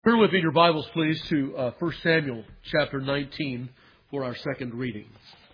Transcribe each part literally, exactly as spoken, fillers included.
Turn with me in your Bibles, please, to uh, First Samuel chapter nineteen for our second reading.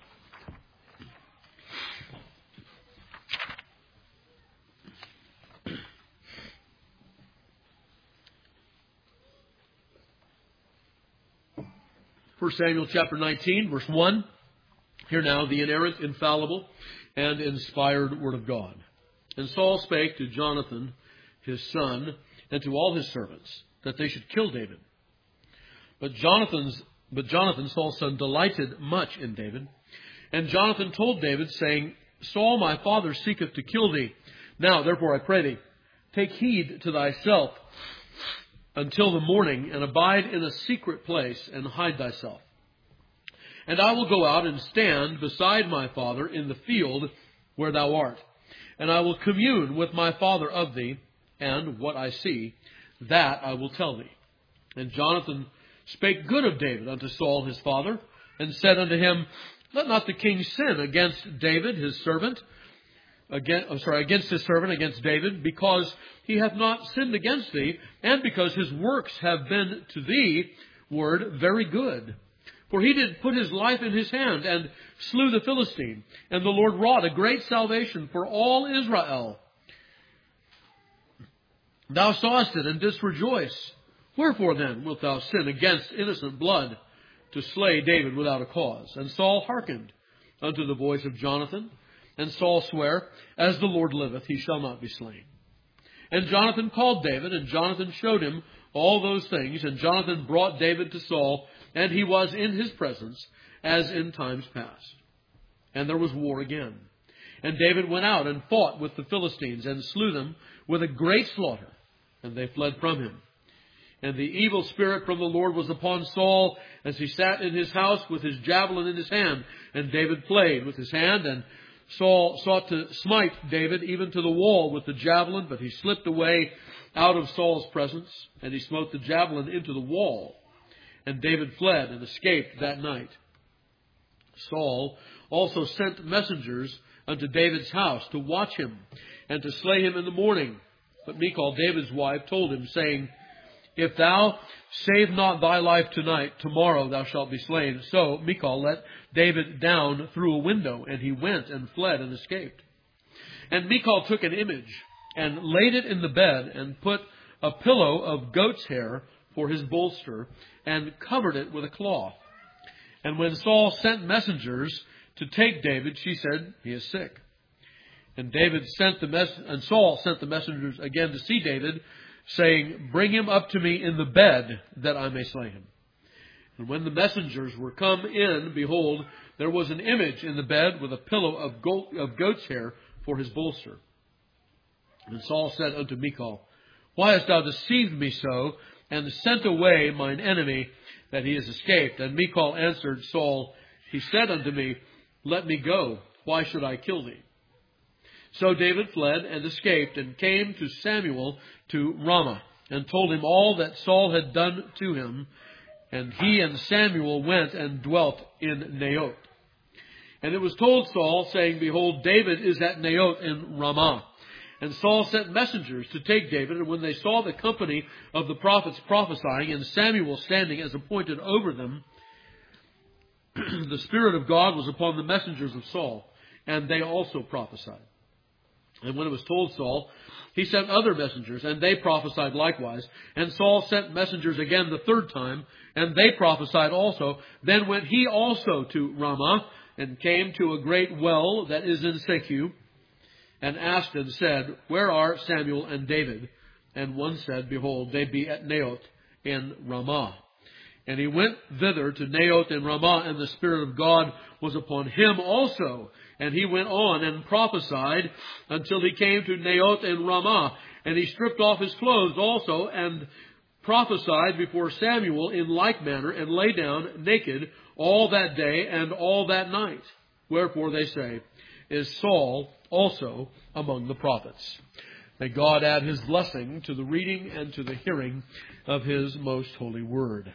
First Samuel chapter nineteen, verse one. Hear now the inerrant, infallible, and inspired word of God. And Saul spake to Jonathan, his son, and to all his servants, that they should kill David. But Jonathan's, but Jonathan, Saul's son, delighted much in David. And Jonathan told David, saying, Saul my father seeketh to kill thee. Now, therefore, I pray thee, take heed to thyself until the morning, and abide in a secret place, and hide thyself. And I will go out and stand beside my father in the field where thou art. And I will commune with my father of thee, and what I see, that I will tell thee. And Jonathan spake good of David unto Saul his father, and said unto him, Let not the king sin against David his servant, against, oh, sorry, against his servant, against David, because he hath not sinned against thee, and because his works have been to thee, word, very good. For he did put his life in his hand, and slew the Philistine, and the Lord wrought a great salvation for all Israel. Thou sawest it, and didst rejoice. Wherefore then wilt thou sin against innocent blood, to slay David without a cause? And Saul hearkened unto the voice of Jonathan. And Saul sware, As the Lord liveth, he shall not be slain. And Jonathan called David, and Jonathan showed him all those things. And Jonathan brought David to Saul, and he was in his presence, as in times past. And there was war again. And David went out and fought with the Philistines, and slew them with a great slaughter. And they fled from him. And the evil spirit from the Lord was upon Saul, as he sat in his house with his javelin in his hand. And David played with his hand, and Saul sought to smite David even to the wall with the javelin, but he slipped away out of Saul's presence, and he smote the javelin into the wall. And David fled and escaped that night. Saul also sent messengers unto David's house to watch him, and to slay him in the morning. But Michal, David's wife, told him, saying, If thou save not thy life tonight, tomorrow thou shalt be slain. So Michal let David down through a window, and he went and fled and escaped. And Michal took an image, and laid it in the bed, and put a pillow of goat's hair for his bolster, and covered it with a cloth. And when Saul sent messengers to take David, she said, He is sick. And David sent the mess- and Saul sent the messengers again to see David, saying, Bring him up to me in the bed, that I may slay him. And when the messengers were come in, behold, there was an image in the bed with a pillow of, goat, of goat's hair for his bolster. And Saul said unto Michal, Why hast thou deceived me so, and sent away mine enemy, that he is escaped? And Michal answered Saul, He said unto me, Let me go. Why should I kill thee? So David fled and escaped, and came to Samuel to Ramah, and told him all that Saul had done to him. And he and Samuel went and dwelt in Naioth. And it was told Saul, saying, Behold, David is at Naioth in Ramah. And Saul sent messengers to take David. And when they saw the company of the prophets prophesying, and Samuel standing as appointed over them, the Spirit of God was upon the messengers of Saul, and they also prophesied. And when it was told Saul, he sent other messengers, and they prophesied likewise. And Saul sent messengers again the third time, and they prophesied also. Then went he also to Ramah, and came to a great well that is in Sechu, and asked and said, Where are Samuel and David? And one said, Behold, they be at Naioth in Ramah. And he went thither to Naioth in Ramah, and the Spirit of God was upon him also. And he went on and prophesied until he came to Naioth in Ramah. And he stripped off his clothes also, and prophesied before Samuel in like manner, and lay down naked all that day and all that night. Wherefore they say, Is Saul also among the prophets? May God add his blessing to the reading and to the hearing of his most holy word.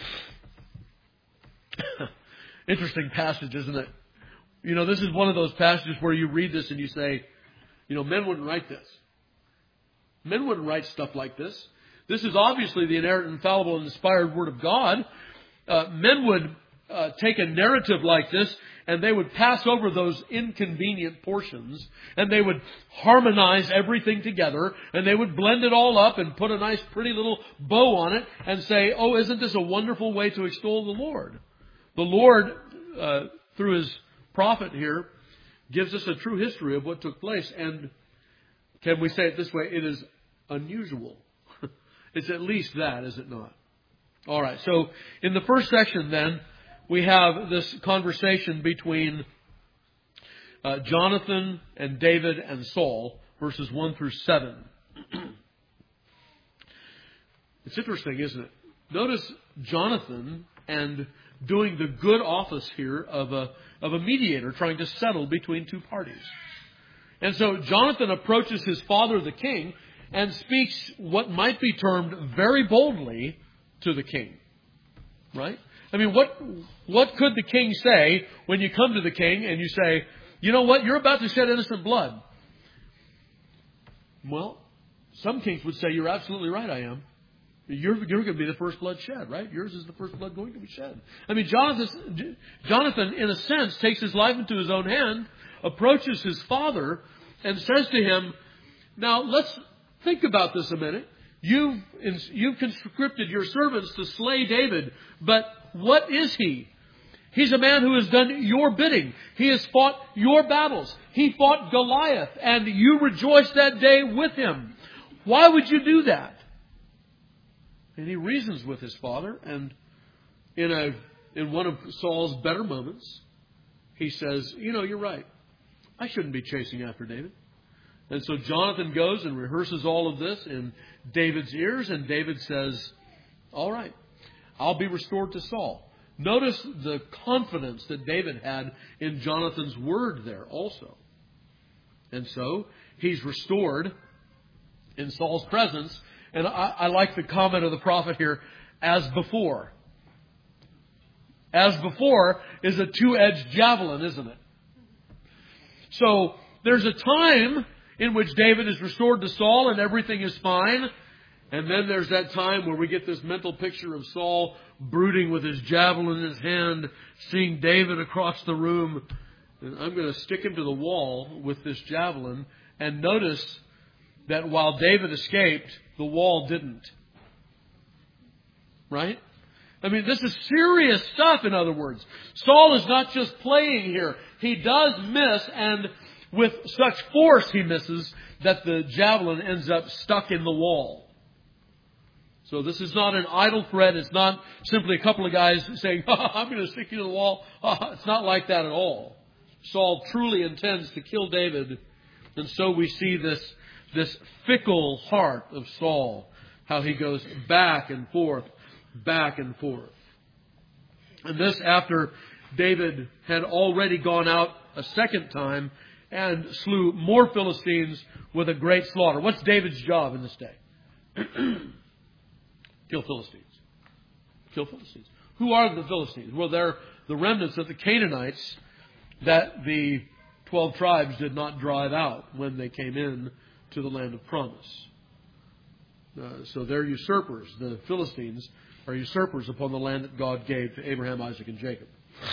Interesting passage, isn't it? You know, this is one of those passages where you read this and you say, you know, men wouldn't write this. Men wouldn't write stuff like this. This is obviously the inerrant, infallible, and inspired Word of God. Uh, men would uh, take a narrative like this, and they would pass over those inconvenient portions, and they would harmonize everything together, and they would blend it all up and put a nice, pretty little bow on it, and say, oh, isn't this a wonderful way to extol the Lord? The Lord, uh, through His prophet here, gives us a true history of what took place, and can we say it this way? It is unusual. It's at least that, is it not? All right, so in the first section then, we have this conversation between uh, Jonathan and David and Saul, verses one through seven. It's interesting, isn't it? Notice Jonathan and doing the good office here of a, of a mediator, trying to settle between two parties. And so Jonathan approaches his father, the king, and speaks what might be termed very boldly to the king. Right? I mean, what what could the king say when you come to the king and you say, you know what, you're about to shed innocent blood? Well, some kings would say, you're absolutely right, I am. You're, you're going to be the first blood shed, right? Yours is the first blood going to be shed. I mean, Jonathan, Jonathan, in a sense, takes his life into his own hand, approaches his father, and says to him, now let's think about this a minute. You've, you've conscripted your servants to slay David, but what is he? He's a man who has done your bidding. He has fought your battles. He fought Goliath, and you rejoiced that day with him. Why would you do that? And he reasons with his father, and in a in one of Saul's better moments, he says, you know, you're right. I shouldn't be chasing after David. And so Jonathan goes and rehearses all of this in David's ears, and David says, all right, I'll be restored to Saul. Notice the confidence that David had in Jonathan's word there also. And so he's restored in Saul's presence. And I, I like the comment of the prophet here, as before. As before is a two-edged javelin, isn't it? So there's a time in which David is restored to Saul and everything is fine. And then there's that time where we get this mental picture of Saul brooding with his javelin in his hand, seeing David across the room. And I'm going to stick him to the wall with this javelin. And notice that while David escaped, the wall didn't. Right? I mean, this is serious stuff, in other words. Saul is not just playing here. He does miss, and with such force he misses that the javelin ends up stuck in the wall. So this is not an idle threat. It's not simply a couple of guys saying, oh, I'm going to stick you to the wall. Oh, it's not like that at all. Saul truly intends to kill David. And so we see this, this fickle heart of Saul, how he goes back and forth, back and forth. And this after David had already gone out a second time and slew more Philistines with a great slaughter. What's David's job in this day? Kill Philistines. Kill Philistines. Who are the Philistines? Well, they're the remnants of the Canaanites that the twelve tribes did not drive out when they came in to the land of promise. Uh, so they're usurpers. The Philistines are usurpers upon the land that God gave to Abraham, Isaac, and Jacob.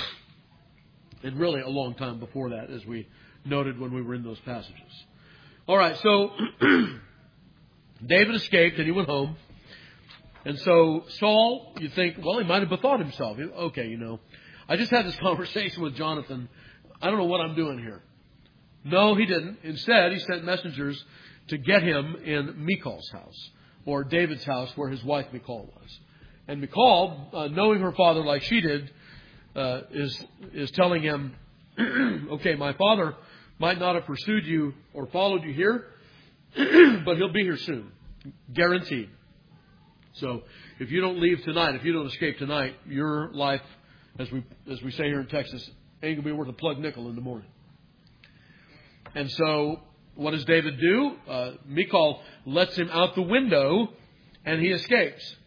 And really a long time before that, as we noted when we were in those passages. All right, so David escaped and he went home. And so Saul, you think, well, he might have bethought himself. Okay, you know, I just had this conversation with Jonathan. I don't know what I'm doing here. No, he didn't. Instead, he sent messengers to get him in Michal's house, or David's house where his wife Michal was. And Michal, uh, knowing her father like she did, uh, is is telling him, okay, my father might not have pursued you or followed you here, but he'll be here soon. Guaranteed. So if you don't leave tonight, if you don't escape tonight, your life, as we as we say here in Texas, ain't going to be worth a plug nickel in the morning. And so what does David do? Uh, Michal lets him out the window and he escapes.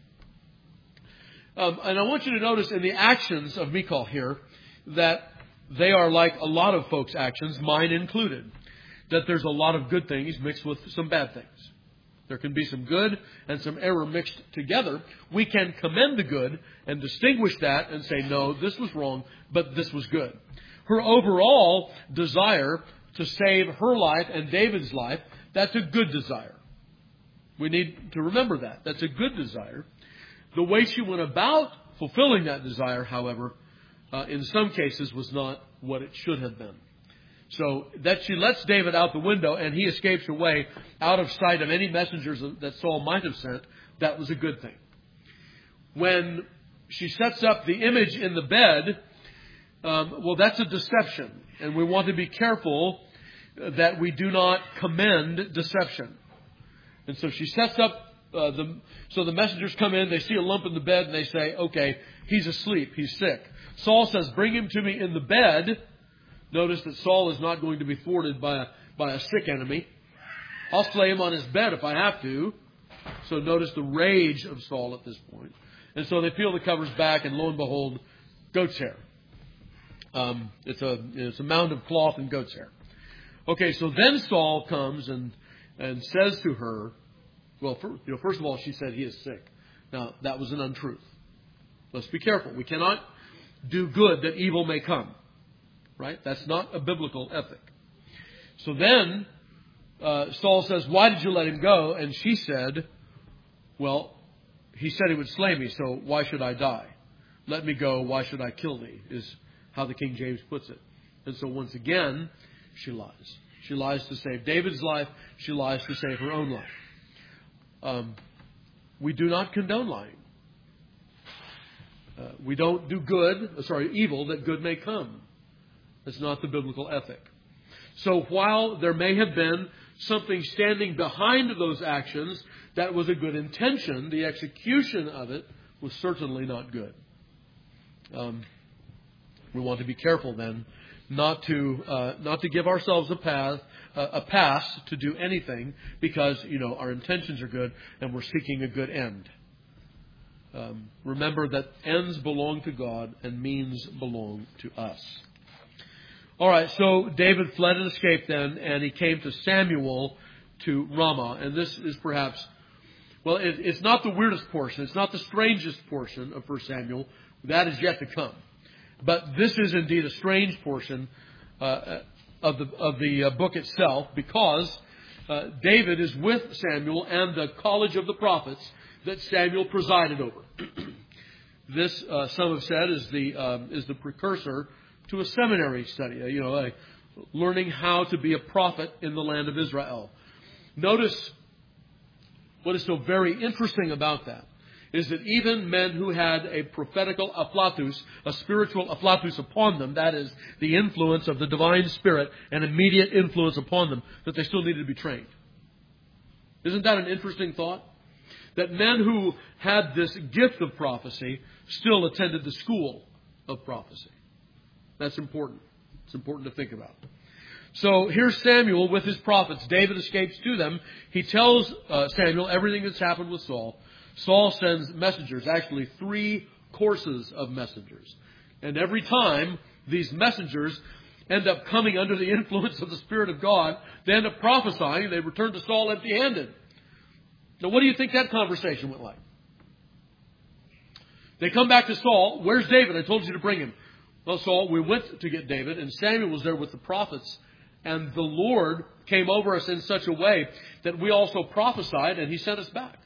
Um, and I want you to notice in the actions of Michal here that they are like a lot of folks' actions, mine included. That there's a lot of good things mixed with some bad things. There can be some good and some error mixed together. We can commend the good and distinguish that and say, no, this was wrong, but this was good. Her overall desire to save her life and David's life, that's a good desire. We need to remember that. That's a good desire. The way she went about fulfilling that desire, however, uh, in some cases was not what it should have been. So that she lets David out the window and he escapes away out of sight of any messengers that Saul might have sent, that was a good thing. When she sets up the image in the bed, um, well, that's a deception. And we want to be careful that we do not commend deception. And so she sets up, uh, the, so the messengers come in, they see a lump in the bed and they say, okay, he's asleep, he's sick. Saul says, bring him to me in the bed. Notice that Saul is not going to be thwarted by a, by a sick enemy. I'll slay him on his bed if I have to. So notice the rage of Saul at this point. And so they peel the covers back and lo and behold, goat's hair. Um, it's a it's a mound of cloth and goat's hair. Okay, so then Saul comes and and says to her, well, for, you know, first of all, she said he is sick. Now, that was an untruth. Let's be careful. We cannot do good that evil may come. Right? That's not a biblical ethic. So then uh, Saul says, why did you let him go? And she said, well, he said he would slay me, so why should I die? Let me go, why should I kill thee? Is how the King James puts it. And so once again, she lies. She lies to save David's life. She lies to save her own life. Um, we do not condone lying. Uh, we don't do good, sorry, evil that good may come. That's not the biblical ethic. So while there may have been something standing behind those actions that was a good intention, the execution of it was certainly not good. Um, we want to be careful then not to uh, not to give ourselves a path uh, a pass to do anything because you know our intentions are good and we're seeking a good end. Um, remember that ends belong to God and means belong to us. All right, so David fled and escaped then, and he came to Samuel to Ramah. And this is perhaps, well, it, it's not the weirdest portion. It's not the strangest portion of First Samuel. That is yet to come. But this is indeed a strange portion uh, of the of the uh, book itself because uh, David is with Samuel and the college of the prophets that Samuel presided over. This, uh, some have said, is the um, is the precursor to a seminary study, you know, like learning how to be a prophet in the land of Israel. Notice what is so very interesting about that is that even men who had a prophetical afflatus, a spiritual afflatus upon them, that is the influence of the divine spirit, an immediate influence upon them, that they still needed to be trained. Isn't that an interesting thought? That men who had this gift of prophecy still attended the school of prophecy. That's important. It's important to think about. So here's Samuel with his prophets. David escapes to them. He tells uh, Samuel everything that's happened with Saul. Saul sends messengers, actually three courses of messengers. And every time these messengers end up coming under the influence of the Spirit of God, they end up prophesying and they return to Saul empty-handed. Now what do you think that conversation went like? They come back to Saul. Where's David? I told you to bring him. Well, Saul, we went to get David, and Samuel was there with the prophets, and the Lord came over us in such a way that we also prophesied, and He sent us back.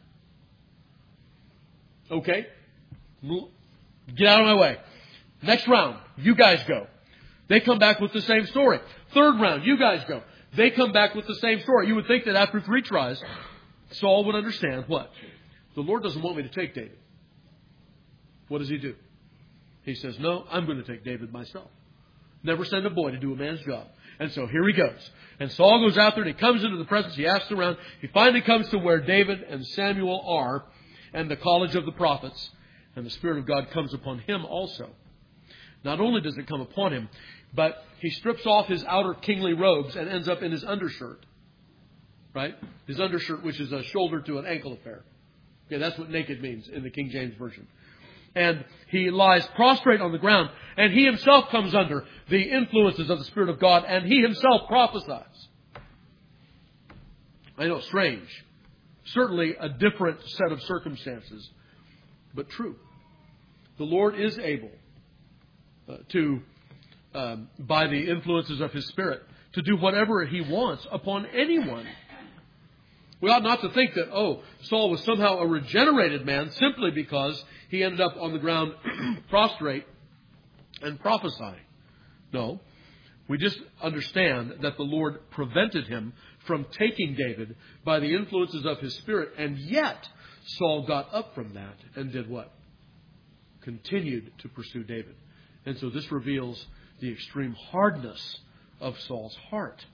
Okay, get out of my way. Next round, you guys go. They come back with the same story. Third round, you guys go. They come back with the same story. You would think that after three tries, Saul would understand what? The Lord doesn't want me to take David. What does He do? He says, no, I'm going to take David myself. Never send a boy to do a man's job. And so here he goes. And Saul goes out there and he comes into the presence. He asks around. He finally comes to where David and Samuel are and the college of the prophets. And the Spirit of God comes upon him also. Not only does it come upon him, but he strips off his outer kingly robes and ends up in his undershirt. Right? His undershirt, which is a shoulder to an ankle affair. Okay, that's what naked means in the King James Version. And he lies prostrate on the ground. And he himself comes under the influences of the Spirit of God. And he himself prophesies. I know, strange. Certainly a different set of circumstances, but true. The Lord is able uh, to, um, by the influences of His Spirit, to do whatever He wants upon anyone. We ought not to think that, oh, Saul was somehow a regenerated man simply because he ended up on the ground prostrate and prophesying. No. We just understand that the Lord prevented him from taking David by the influences of His Spirit, and yet Saul got up from that and did what? Continued to pursue David. And so this reveals the extreme hardness of Saul's heart.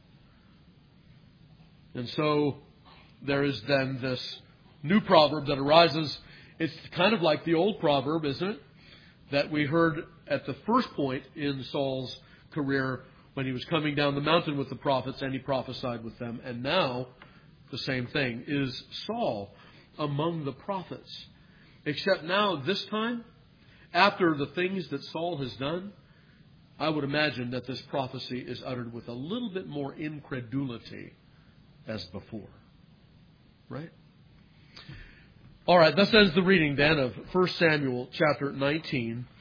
And so there is then this new proverb that arises. It's kind of like the old proverb, isn't it? That we heard at the first point in Saul's career when he was coming down the mountain with the prophets and he prophesied with them. And now the same thing. Is Saul among the prophets? Except now, this time, after the things that Saul has done, I would imagine that this prophecy is uttered with a little bit more incredulity as before. Right? All right, thus ends the reading then of First Samuel chapter nineteen.